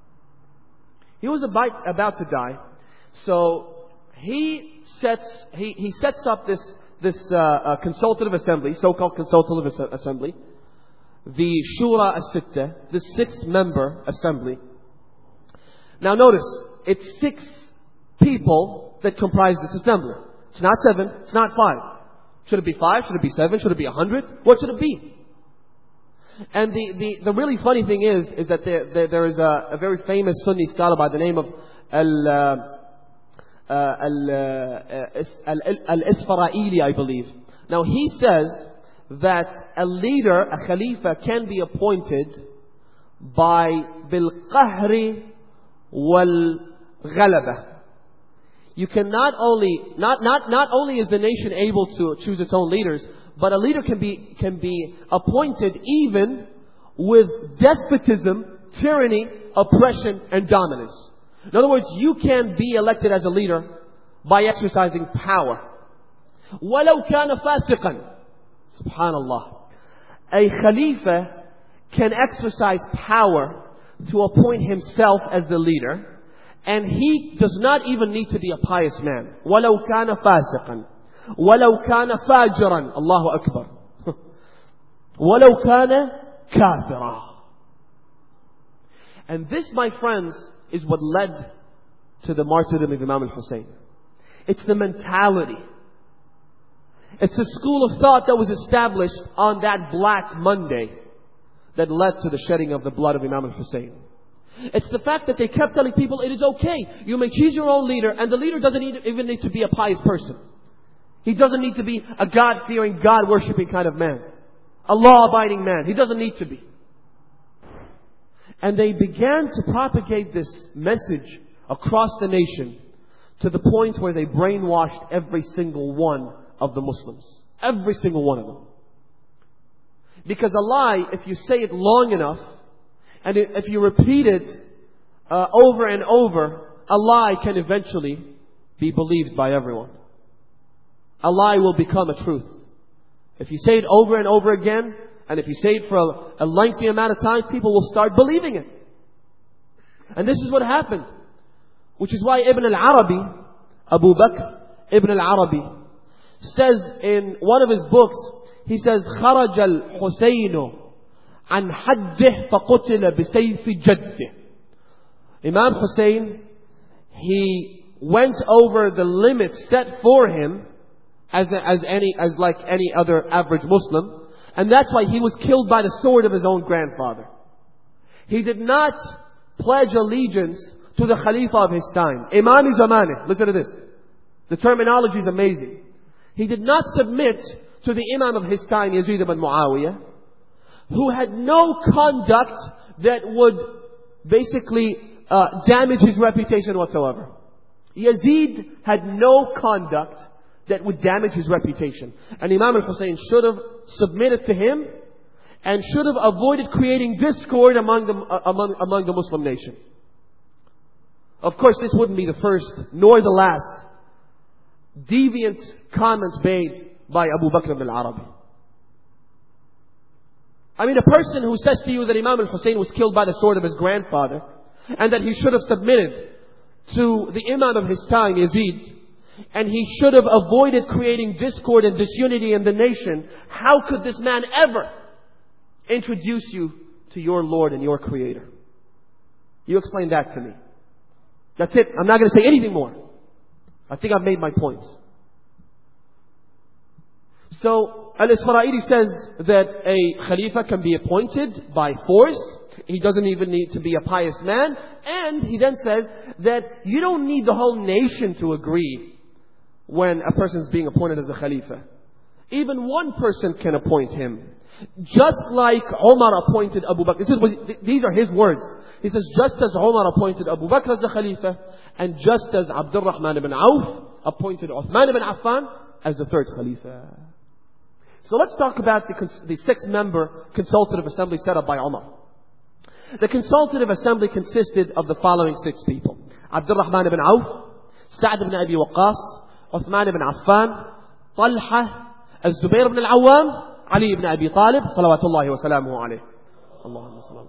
S1: He was about, about to die. So he sets, he, he sets up this, this uh, uh, consultative assembly, so-called consultative assembly, the Shura as-Sitta, the six-member assembly. Now notice, it's six people that comprise this assembly. It's not seven, it's not five. Should it be five? Should it be seven? Should it be a hundred? What should it be? And the, the, the really funny thing is, is that there, there, there is a, a very famous Sunni scholar by the name of Al, uh, uh, Al, uh, Al, Al-Isfaraili, I believe. Now he says that a leader, a Khalifa, can be appointed by bil-qahri wal-ghalaba. You can not only, not, not, not only is the nation able to choose its own leaders, but a leader can be, can be appointed even with despotism, tyranny, oppression, and dominance. In other words, you can be elected as a leader by exercising power. وَلَوْ كَانَ فَاسِقًا. Subhanallah. A Khalifa can exercise power to appoint himself as the leader. And he does not even need to be a pious man. وَلَوْ كَانَ فَاسِقًا وَلَوْ كَانَ فَاجِرًا. Allahu Akbar. وَلَوْ كَانَ كَافِرًا. And this, my friends, is what led to the martyrdom of Imam al-Hussein. It's the mentality. It's a school of thought that was established on that Black Monday that led to the shedding of the blood of Imam al-Hussein. It's the fact that they kept telling people it is okay. You may choose your own leader, and the leader doesn't even need to be a pious person. He doesn't need to be a God-fearing, God-worshipping kind of man. A law-abiding man. He doesn't need to be. And they began to propagate this message across the nation to the point where they brainwashed every single one of the Muslims. Every single one of them. Because a lie, if you say it long enough, and if you repeat it uh, over and over, a lie can eventually be believed by everyone. A lie will become a truth. If you say it over and over again, and if you say it for a, a lengthy amount of time, people will start believing it. And this is what happened. Which is why Ibn al-Arabi, Abu Bakr Ibn al-Arabi, says in one of his books, he says, خرج الحسين عن حده فقتل بسيف جده. Imam Hussein, he went over the limits set for him as a, as any as like any other average Muslim, and that's why he was killed by the sword of his own grandfather. He did not pledge allegiance to the Khalifa of his time. Imam Zamani. Listen to this. The terminology is amazing. He did not submit to the Imam of his time, Yazid ibn Muawiyah, who had no conduct that would basically uh, damage his reputation whatsoever. Yazid had no conduct that would damage his reputation. And Imam al-Hussein should have submitted to him and should have avoided creating discord among the, uh, among, among the Muslim nation. Of course, this wouldn't be the first nor the last deviant comment made by Abu Bakr ibn al-Arabi. I mean, a person who says to you that Imam al-Hussein was killed by the sword of his grandfather and that he should have submitted to the Imam of his time, Yazid, and he should have avoided creating discord and disunity in the nation, how could this man ever introduce you to your Lord and your Creator? You explain that to me. That's it. I'm not going to say anything more. I think I've made my point. So, Al-Isfaraili says that a Khalifa can be appointed by force. He doesn't even need to be a pious man. And he then says that you don't need the whole nation to agree when a person is being appointed as a Khalifa. Even one person can appoint him. Just like Umar appointed Abu Bakr. This is what, these are his words. He says, just as Umar appointed Abu Bakr as the Khalifa, and just as Abdul Rahman ibn Auf appointed Uthman ibn Affan as the third Khalifa. So let's talk about the, the six-member consultative assembly set up by Umar. The consultative assembly consisted of the following six people: Abdul Rahman ibn Auf, Sa'd ibn Abi Waqqas, Uthman ibn Affan, Talha, Az-Zubair ibn al-Awwam, Ali ibn Abi Talib, salawatullahi wa salamuhu alayhi. Allahumma sallam.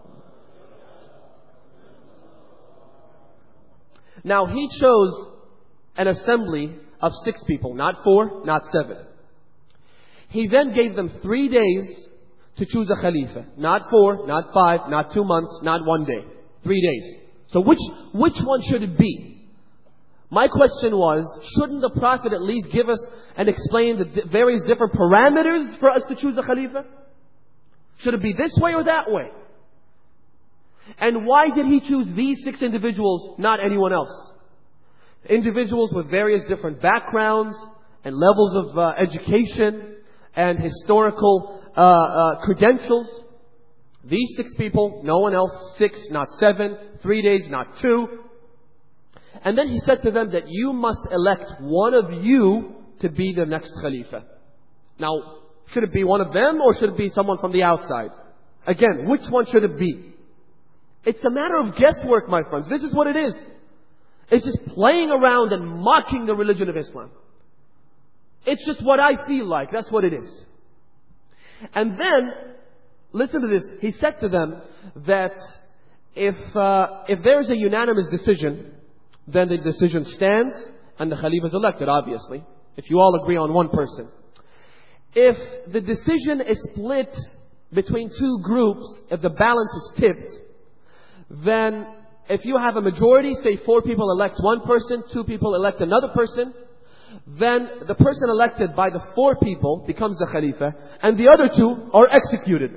S1: Now he chose an assembly of six people, not four, not seven. He then gave them three days to choose a Khalifa. Not four, not five, not two months, not one day. Three days. So which, which one should it be? My question was, shouldn't the Prophet at least give us and explain the various different parameters for us to choose a Khalifa? Should it be this way or that way? And why did he choose these six individuals, not anyone else? Individuals with various different backgrounds and levels of uh, education and historical uh, uh, credentials. These six people, no one else, six, not seven, three days, not two. And then he said to them that you must elect one of you to be the next Khalifa. Now, should it be one of them or should it be someone from the outside? Again, which one should it be? It's a matter of guesswork, my friends. This is what it is. It's just playing around and mocking the religion of Islam. It's just what I feel like. That's what it is. And then, listen to this. He said to them that if uh, if there is a unanimous decision, then the decision stands and the Khalifa is elected, obviously. If you all agree on one person. If the decision is split between two groups, if the balance is tipped, then if you have a majority, say four people elect one person, two people elect another person, then the person elected by the four people becomes the Khalifa, and the other two are executed.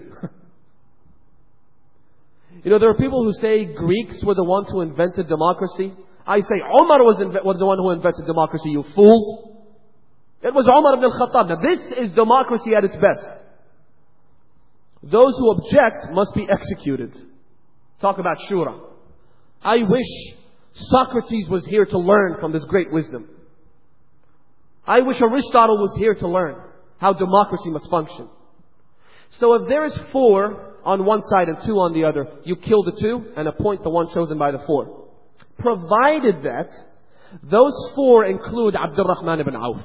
S1: You know, there are people who say Greeks were the ones who invented democracy. I say Umar was, inve- was the one who invented democracy, you fools. It was Umar ibn al-Khattab. Now this is democracy at its best. Those who object must be executed. Talk about shura. I wish Socrates was here to learn from this great wisdom. I wish Aristotle was here to learn how democracy must function. So if there is four on one side and two on the other, you kill the two and appoint the one chosen by the four. Provided that those four include Abdul Rahman ibn Auf.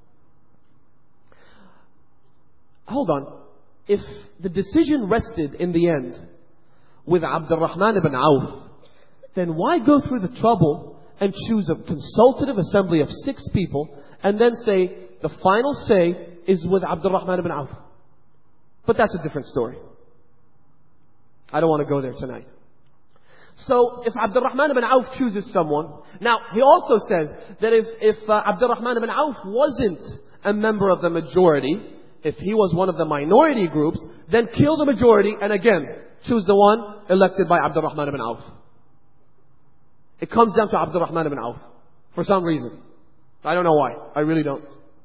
S1: Hold on. If the decision rested in the end with Abdul Rahman ibn Auf, then why go through the trouble and choose a consultative assembly of six people and then say the final say is with Abdul Rahman ibn Auf? But that's a different story. I don't want to go there tonight. So if Abdul Rahman ibn Auf chooses someone, now he also says that if, if uh, Abdul Rahman ibn Auf wasn't a member of the majority, if he was one of the minority groups, then kill the majority and again choose the one elected by Abdul Rahman ibn Auf. It comes down to Abdul Rahman ibn Auf for some reason. I don't know why. I really don't.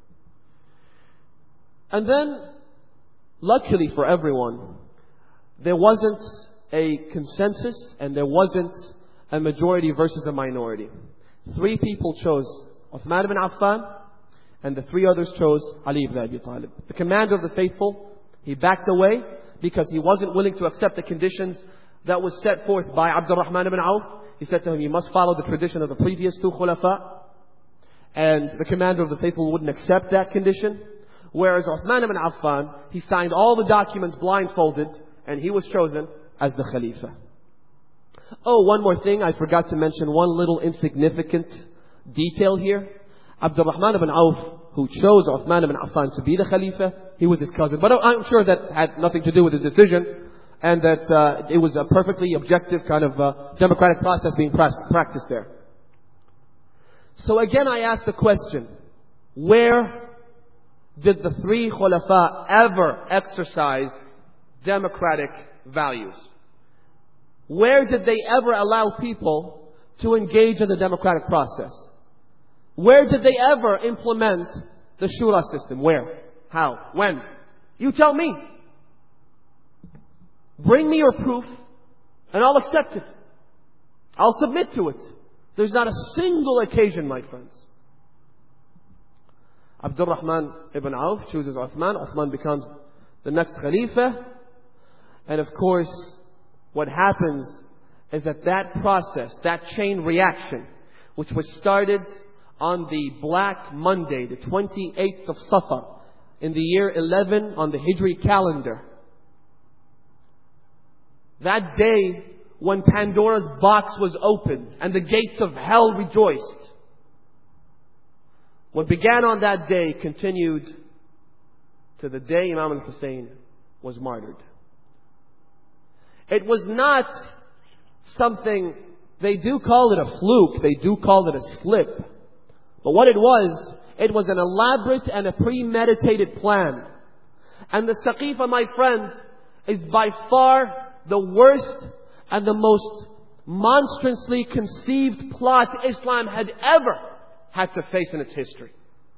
S1: And then, luckily for everyone, there wasn't a consensus and there wasn't a majority versus a minority. Three people chose Uthman ibn Affan and the three others chose Ali ibn Abi Talib. The commander of the faithful, he backed away because he wasn't willing to accept the conditions that was set forth by Abdul Rahman ibn Auf. He said to him, you must follow the tradition of the previous two khulafa. And the commander of the faithful wouldn't accept that condition. Whereas Uthman ibn Affan, he signed all the documents blindfolded and he was chosen as the Khalifa. Oh, one more thing. I forgot to mention one little insignificant detail here. Abdul Rahman ibn Auf, who chose Uthman ibn Affan to be the Khalifa, he was his cousin. But I'm sure that had nothing to do with his decision. And that uh, it was a perfectly objective kind of uh, democratic process being pra- practiced there. So again I ask the question, where did the three khulafa ever exercise democratic values? Where did they ever allow people to engage in the democratic process? Where did they ever implement the shura system? Where? How? When? You tell me. Bring me your proof and I'll accept it. I'll submit to it. There's not a single occasion, my friends. Abdul Rahman ibn Auf chooses Uthman. Uthman becomes the next Khalifa. And of course, what happens is that that process, that chain reaction, which was started on the Black Monday, the twenty-eighth of Safar, in the year eleven on the Hijri calendar. That day when Pandora's box was opened and the gates of hell rejoiced. What began on that day continued to the day Imam al-Hussein was martyred. It was not something, they do call it a fluke, they do call it a slip. But what it was, it was an elaborate and a premeditated plan. And the Saqifa, my friends, is by far the worst and the most monstrously conceived plot Islam had ever had to face in its history.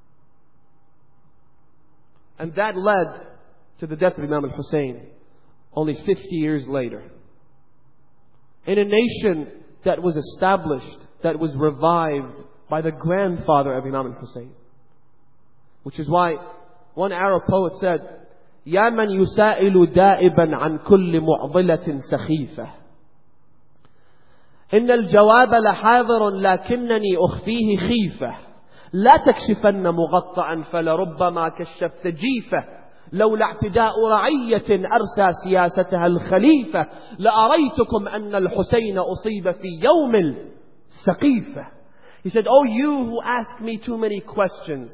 S1: And that led to the death of Imam al-Hussein only fifty years later. In a nation that was established, that was revived by the grandfather of Imam al-Hussein. Which is why one Arab poet said, يا من يسائل دائبا عن كل معضلة سخيفة إن الجواب لحاضر لكنني أخفيه خيفة لا تكشفن مغطعا فلربما كشفت جيفة لولا اعتداء رعية أرسى سياستها الخليفة لأريتكم أن الحسين أصيب في يوم السقيفة. He said, oh, you who ask me too many questions.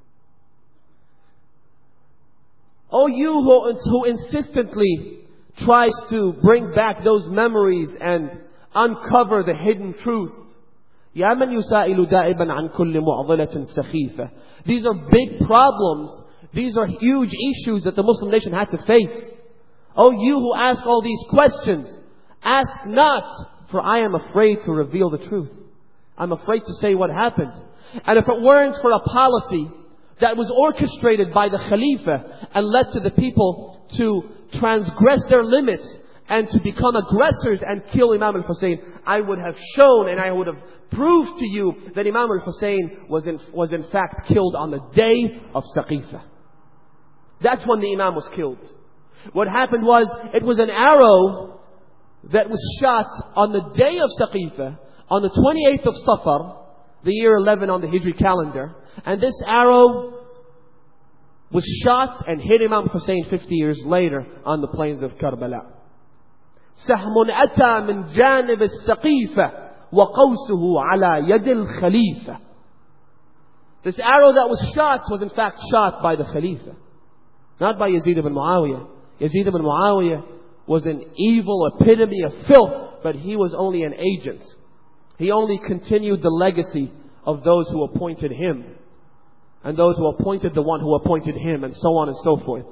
S1: Oh, you who, who insistently tries to bring back those memories and uncover the hidden truth. يا من يسائل دائبا عن كل معضلة سخيفة. These are big problems. These are huge issues that the Muslim nation had to face. Oh, you who ask all these questions, ask not, for I am afraid to reveal the truth. I'm afraid to say what happened. And if it weren't for a policy that was orchestrated by the Khalifa and led to the people to transgress their limits and to become aggressors and kill Imam al-Hussein, I would have shown and I would have proved to you that Imam al-Hussein was in, was in fact killed on the day of Saqifa. That's when the Imam was killed. What happened was, it was an arrow that was shot on the day of Saqifa, on the twenty-eighth of Safar, the year eleven on the Hijri calendar. And this arrow was shot and hit Imam Hussein fifty years later on the plains of Karbala. سهم أتى من جانب السقيفة وقوسه على يد الخليفة. This arrow that was shot was in fact shot by the Khalifa, not by Yazid ibn Muawiyah. Yazid ibn Muawiyah was an evil epitome of filth, but he was only an agent. He only continued the legacy of those who appointed him, and those who appointed the one who appointed him, and so on and so forth.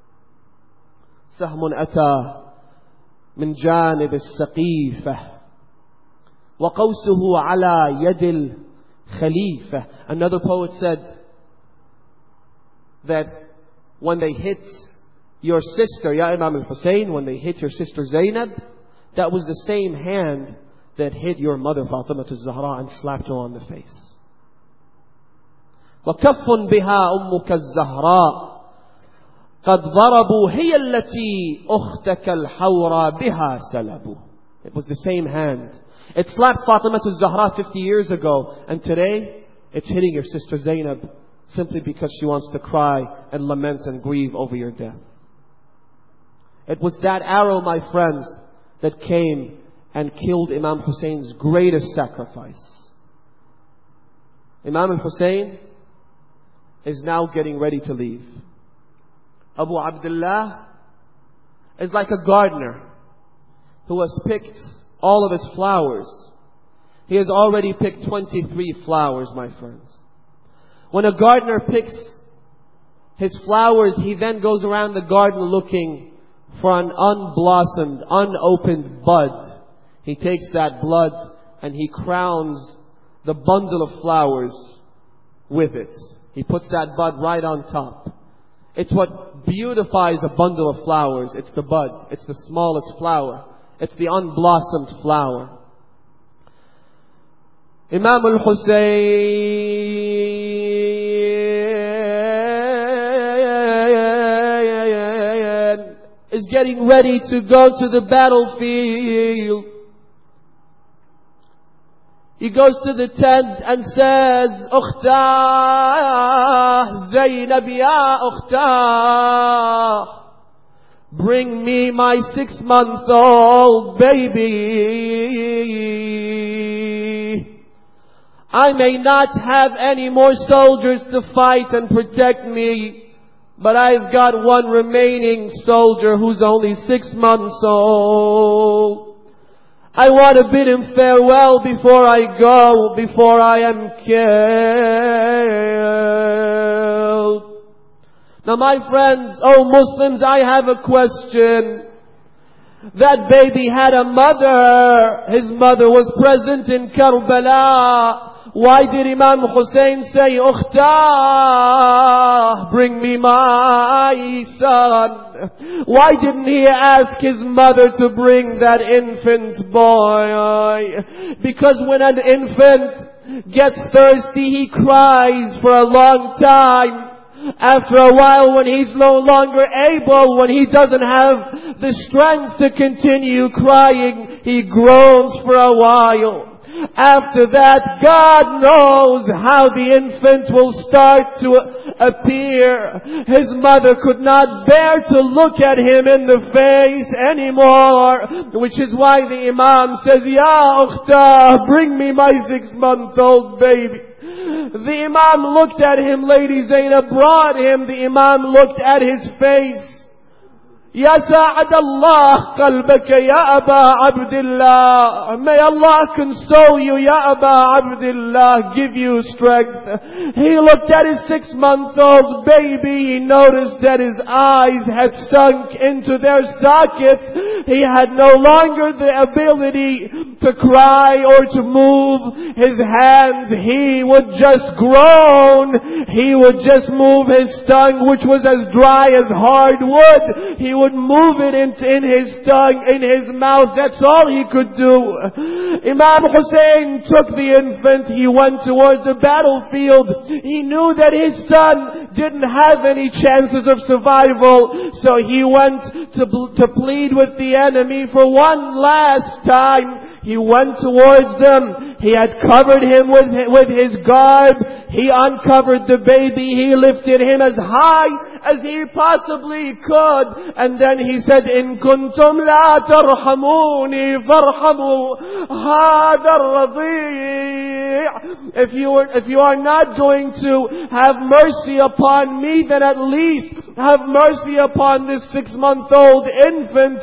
S1: سهم أتى من جانب السقيفة وقوسه على يد الخليفة. Another poet said that when they hit your sister, Ya Imam al-Hussein, when they hit your sister Zainab, that was the same hand that hit your mother Fatima al-Zahra and slapped her on the face. وكف بها أمك الزهراء قد ضربوا هي التي أختك الحورى بها سلبوا. It was the same hand. It slapped Fatima al-Zahra fifty years ago, and today it's hitting your sister Zainab simply because she wants to cry and lament and grieve over your death. It was that arrow, my friends, that came and killed Imam Hussein's greatest sacrifice. Imam al-Hussein is now getting ready to leave. Abu Abdullah is like a gardener who has picked all of his flowers. He has already picked twenty-three flowers, my friends. When a gardener picks his flowers, he then goes around the garden looking for an unblossomed, unopened bud. He takes that bud and he crowns the bundle of flowers with it. He puts that bud right on top. It's what beautifies a bundle of flowers. It's the bud. It's the smallest flower. It's the unblossomed flower. Imam al-Husayn is getting ready to go to the battlefield. He goes to the tent and says, Ukhtah, Zainab ya Ukhtah, bring me my six-month-old baby. I may not have any more soldiers to fight and protect me, but I've got one remaining soldier who's only six months old. I want to bid him farewell before I go, before I am killed. Now my friends, oh Muslims, I have a question. That baby had a mother. His mother was present in Karbala. Why did Imam Hussein say, Ukhtah, bring me my son? Why didn't he ask his mother to bring that infant boy? Because when an infant gets thirsty, he cries for a long time. After a while, when he's no longer able, when he doesn't have the strength to continue crying, he groans for a while. After that, God knows how the infant will start to appear. His mother could not bear to look at him in the face anymore, which is why the Imam says, Ya Ukhtah, bring me my six-month-old baby. The Imam looked at him, Lady Zainab brought him, the Imam looked at his face. Ya Sa'ad Allah qalbaka ya Aba Abdullah. May Allah console you, Ya Aba Abdullah, give you strength. He looked at his six-month-old baby. He noticed that his eyes had sunk into their sockets. He had no longer the ability to cry or to move his hands. He would just groan. He would just move his tongue, which was as dry as hard wood. He would move it in, in his tongue, in his mouth. That's all he could do. Imam Hussein took the infant. He went towards the battlefield. He knew that his son didn't have any chances of survival. So he went to, to plead with the enemy for one last time. He went towards them. He had covered him with, with his garb. He uncovered the baby. He lifted him as high as he possibly could. And then he said, In kuntum la tarhamuni farhamu hada ar-radhi'. If you are, if you are not going to have mercy upon me, then at least have mercy upon this six-month-old infant.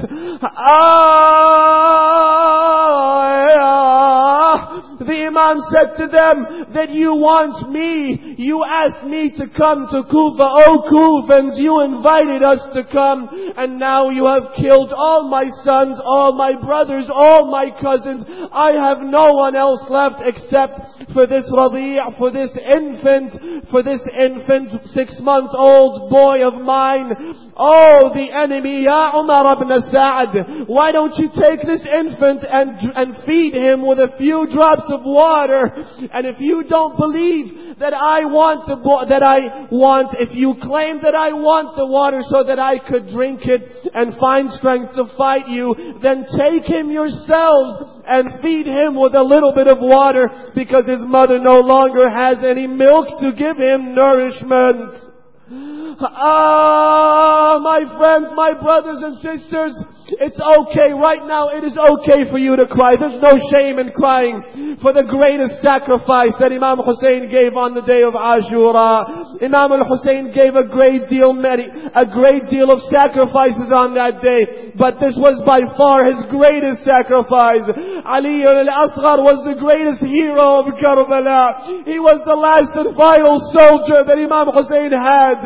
S1: Ah, the Imam said to them that you want me. You asked me to come to Kufa. Oh Kufans, you invited us to come. And now you have killed all my sons, all my brothers, all my cousins. I have no one else left except for this Rabi', for this infant, for this infant six-month-old boy of mine. Oh, the enemy, Ya Umar ibn Sa'ad, why don't you take this infant and, and feed him with a few drops of water? And if you don't believe that I want the bo- that I want, if you claim that I want the water so that I could drink it and find strength to fight you, then take him yourselves and feed him with a little bit of water, because his mother no longer has any milk to give him nourishment. Ah, my friends, my brothers and sisters, it's okay. Right now it is okay for you to cry. There's no shame in crying for the greatest sacrifice that Imam Hussein gave on the day of Ashura. Imam al-Hussein gave a great deal many, a great deal of sacrifices on that day, but this was by far his greatest sacrifice. Ali al-Asghar was the greatest hero of Karbala. He was the last and final soldier that Imam Hussein had.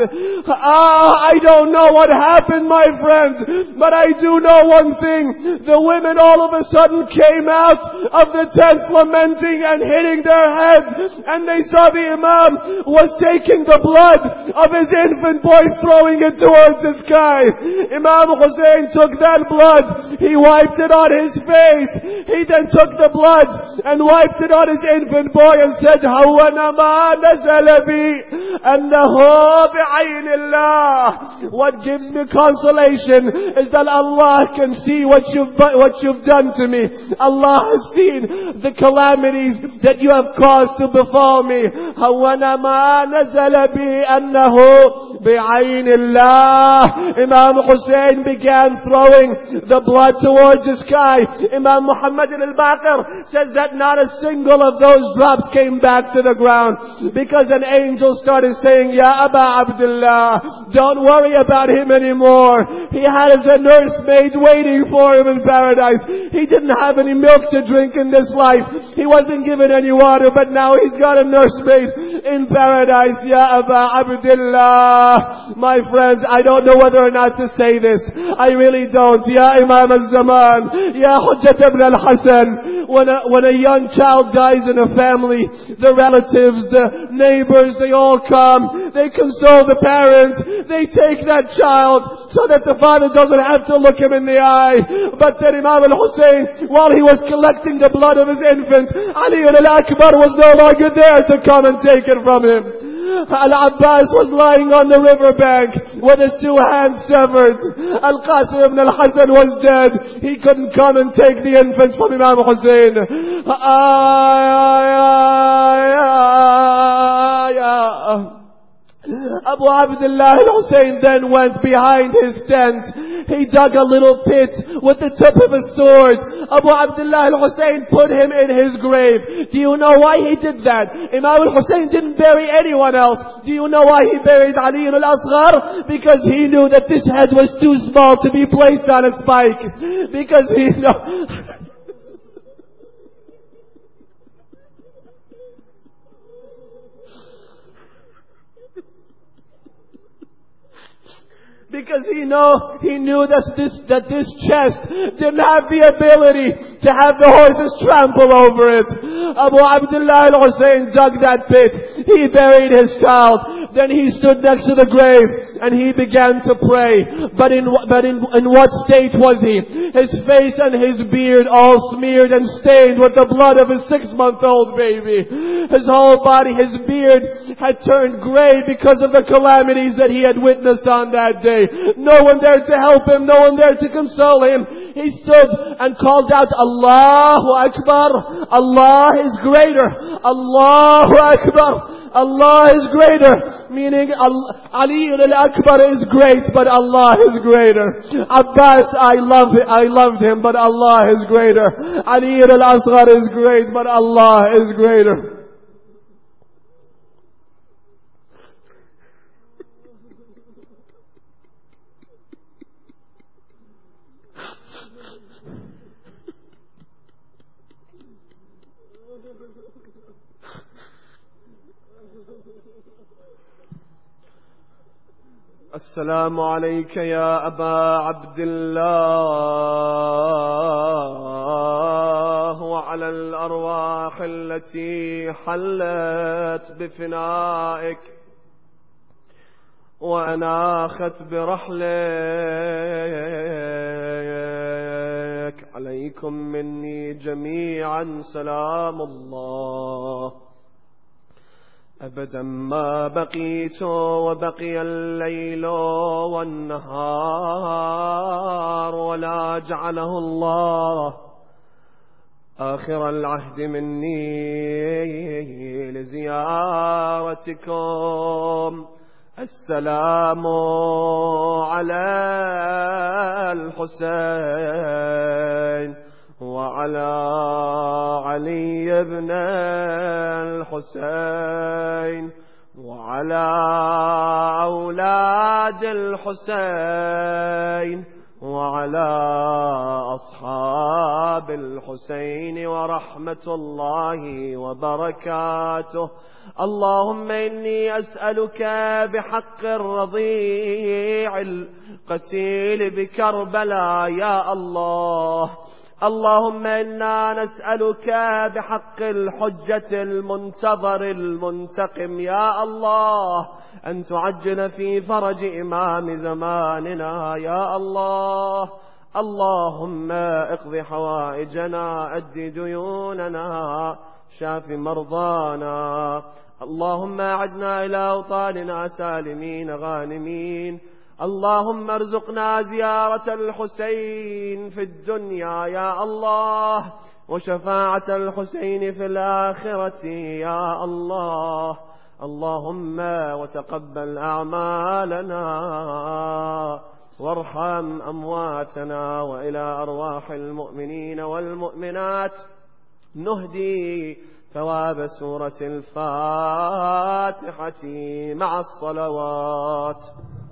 S1: Ah, I don't know what happened, my friends, but I do know one thing. The women all of a sudden came out of the tents lamenting and hitting their heads, and they saw the Imam was taking the blood of his infant boy, throwing it towards the sky. Imam Hussein took that blood, he wiped it on his face, he then took the blood and wiped it on his infant boy and said, "Hawana ma nazala bi annahu bi'ayn Allah." What gives me consolation is that Allah can see what you've what you've done to me. Allah has seen the calamities that you have caused to befall me. Hawana ma nazala bi annahu bi'ayn Allah. Imam Hussein began throwing the blood towards the sky. Imam Muhammad al-Baqir says that not a single of those drops came back to the ground, because an angel started saying, "Ya Aba Abdullah, don't worry about him anymore. He had a nursemaid waiting for him in paradise. He didn't have any milk to drink in this life. He wasn't given any water, but now he's got a nursemaid in paradise. Ya Aba Abdullah." My friends, I don't know whether or not to say this. I really don't. Ya Imam al-Zaman, Ya Hujjat ibn al-Hasan, when a, when a young child dies in a family, the relatives, the neighbors, they all come, they console the parents, they take that child so that the father doesn't have to look him in the eye. But then Imam al-Hussein, while he was collecting the blood of his infant, Ali al-Akbar was no longer there to come and take it from him. Al-Abbas was lying on the riverbank with his two hands severed. Al-Qasim ibn al-Hasan was dead. He couldn't come and take the infant from Imam Hussein. Abu Abdullah al-Hussein then went behind his tent. He dug a little pit with the tip of his sword. Abu Abdullah al-Hussein put him in his grave. Do you know why he did that? Imam al-Hussein didn't bury anyone else. Do you know why he buried Ali al-Asghar? Because he knew that this head was too small to be placed on a spike. Because he knew... Because he know, he knew that this, that this chest didn't have the ability to have the horses trample over it. Abu Abdullah al-Hussein dug that pit. He buried his child. Then he stood next to the grave and he began to pray. But in, but in, in what state was he? His face and his beard all smeared and stained with the blood of his six-month-old baby. His whole body, his beard had turned gray because of the calamities that he had witnessed on that day. No one there to help him, no one there to console him. He stood and called out, "Allahu Akbar! Allah is greater! Allahu Akbar! Allah is greater," meaning Ali al-Akbar is great, but Allah is greater. Abbas, I love it, I loved him, but Allah is greater. Ali al-Asghar is great, but Allah is greater. السلام عليك يا أبا عبد الله وعلى الأرواح التي حلت بفنائك وأناخت برحلك. عليكم مني جميعا سلام الله أبدا ما بقيت وبقي الليل والنهار، ولا جعله الله آخر العهد مني لزيارتكم. السلام على الحسين وعلى علي بن الحسين وعلى أولاد الحسين وعلى أصحاب الحسين ورحمة الله وبركاته. اللهم إني أسألك بحق الرضيع القتيل بكربلاء يا الله، اللهم إنا نسألك بحق الحجة المنتظر المنتقم يا الله أن تعجل في فرج إمام زماننا يا الله. اللهم اقض حوائجنا، أد ديوننا، شاف مرضانا. اللهم أعدنا إلى أوطاننا سالمين غانمين. اللهم ارزقنا زيارة الحسين في الدنيا يا الله، وشفاعة الحسين في الآخرة يا الله. اللهم وتقبل أعمالنا وارحم أمواتنا. وإلى أرواح المؤمنين والمؤمنات نهدي ثواب سورة الفاتحة مع الصلوات.